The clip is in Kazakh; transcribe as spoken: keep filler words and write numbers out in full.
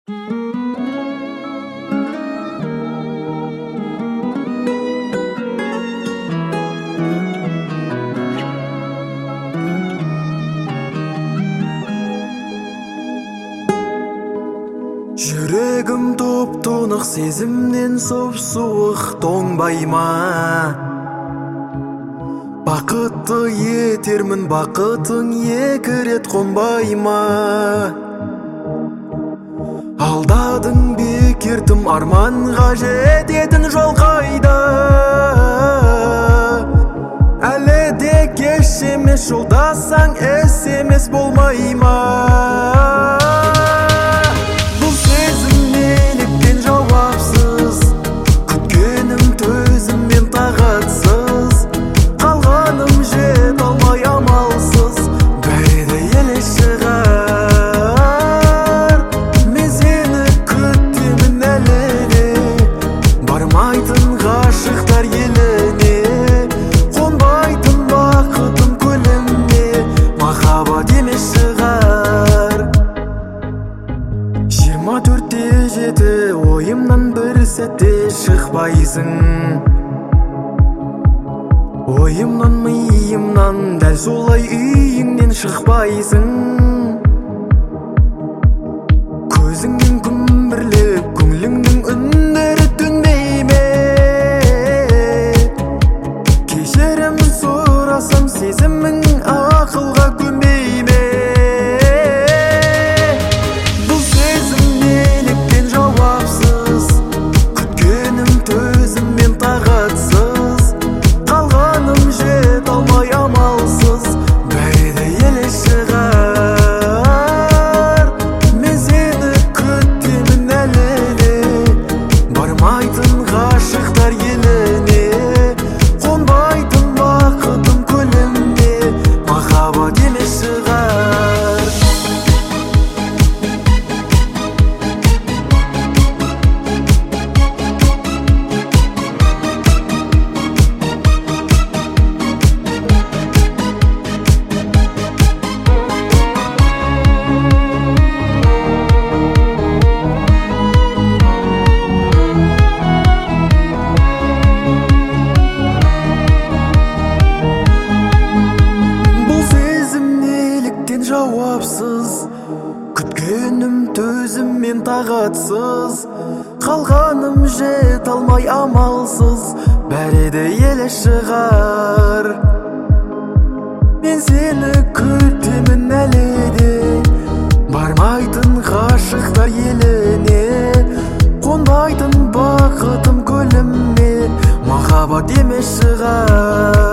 Жүрегім топ-тонық сезімнен сұп-суық тоңбай ма? Бақытты етермін, бақытың екі рет қонбай ма? Алдадың бекер тым, арманға жететін жол қайда? Әлі де кеш емес, жолдасаң эс емес болмай ма? жиырма төртте жеті ойымнан бір сәтте шықпайсың. Ойымнан, миымнан дәл солай үйіңнен шықпайсың. Көзіңнен күмбірлеп, көңіліңнің үндері төнбей ме? Кешірім сұрасам, сезімің ақылға көнбей ме? Жауапсыз, күткенім төзіммен тағатсыз, қалғаным жет алмай амалсыз, бәрі де елі шығар. Мен сені күтемін әлі де, бармайтын ғашықтар еліне, қонбайтын бақытым көліме, махаббат емес шығар.